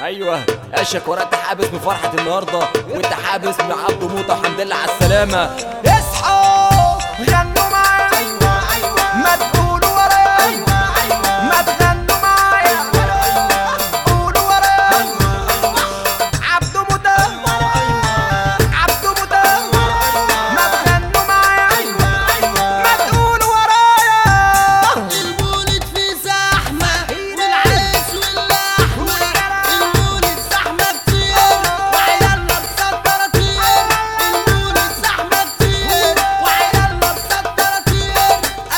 ايوه اشك ورقت حابس من فرحة النهارده، وانت حابس من عبده موطة. الحمد لله على السلامة. اصحوا غنوا معايا، ايوه ايوه ما تقولوا ورايا، ايوه ايوه ما تغنوا معايا، ايوه ايوه قولوا ورايا، ايوه ايوه عبده موطة، عبده موطة ما تغنوا معايا، ايوه ايوه ما تقولوا ورايا. المولد فيه زحمة والعيش واللحمة، المولد زحمة كتير وعيالنا مسطرة كتير، المولد زحمة كتير وعيالنا مسطرة كتير.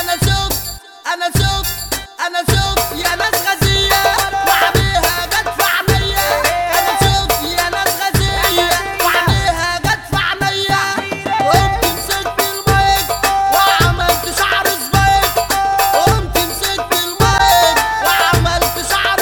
أنا شفت يا ناس غزية وعليها جت في عينيا، أنا شفت يا ناس غزية وعليها جت في عينيا. قمت مسكت المايك وعملت شعر سبايك، قمت مسكت المايك وعملت شعر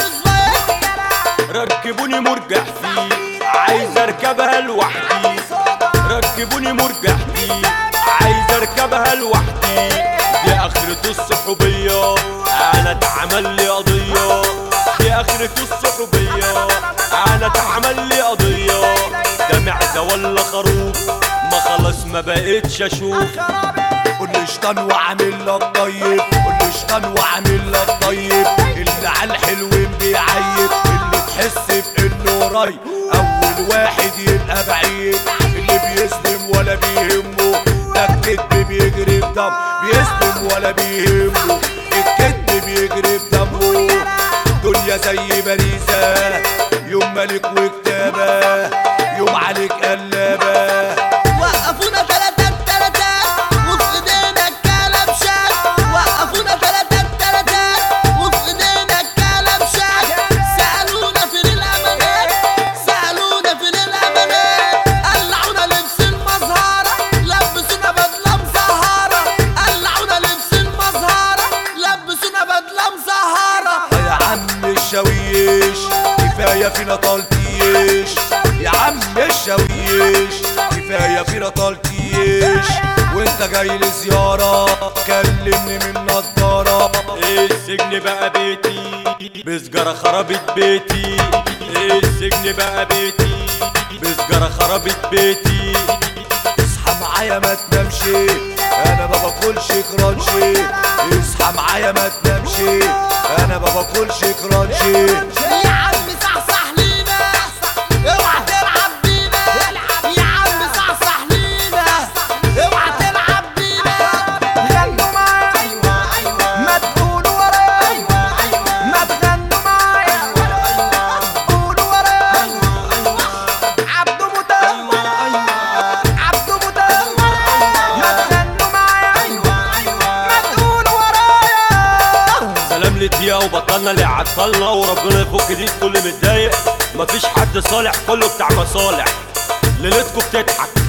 سبايك. ركبوني مرجح فيه عايز اركبها لوحدي، ركبوني مرجح فيه عايز اركبها لوحدي. دي اخرة الصحوبية انا اتعمل لي قضية، دي اخرة الصحوبية انا اتعمل لي قضية. ده معزة ولا خروف ما خلاص ما بقتش اشوف. قول لي شطان وعامل لك طيب، قول لي شطان وعامل لك طيب. اللي على الحلوين بيعيب، اللي تحس بانه قريب اول واحد يبقى بعيد. اللي بيسلم ولا بيهمه ده الكدب بيجري بدم، بيسلم ولا بيهمه الكدب بيجري بدمه. دنيا زي باريسة يوم ملك وكتابة، يوم عليك قلابة. وقفونا تلاتات وفي ايدينا الكلبشات، وقفونا تلاتات وفي ايدينا الكلبشات. سألونا فين الأمانات، سألونا فين الأمانات. قلعونا لبس المزهرة لبسونا بدلة مزهرة، قلعونا لبس المزهرة لبسونا بدلة مزهرة. يا عم الشاويش كفاية فينا تلطيش، يا عم الشاويش كفاية فينا تلطيش. وانت جاي لزيارة كلمني من نضارة. السجن بقى بيتي بسجارة خربت بيتي، السجن بقى بيتي بسجارة خربت بيتي. اصحى معايا ما تنامشي انا ما باكلش كرانشي، اصحى معايا ما تنامشي انا ما باكلش كرانشي. يا عم صحصح لينا اوعى تلعب بينا، يا عم صحصح لينا اوعى تلعب بينا. غنوا معايا، ايوه ايوه ما تقولوا ورايا، ايوه ايوه ما تغنوا معايا، ايوه ايوه قولوا ورايا، ايوه ايوه عبده موطة، عبده موطة ما تغنوا معايا، ايوه ايوه ما تقولوا ورايا. سلام للدقيقة وبطلنا اللي عطلنا، وربنا يفك دي كل متضايق. مفيش حد صالح كله بتاع مصالح، ليلتكم بتضحك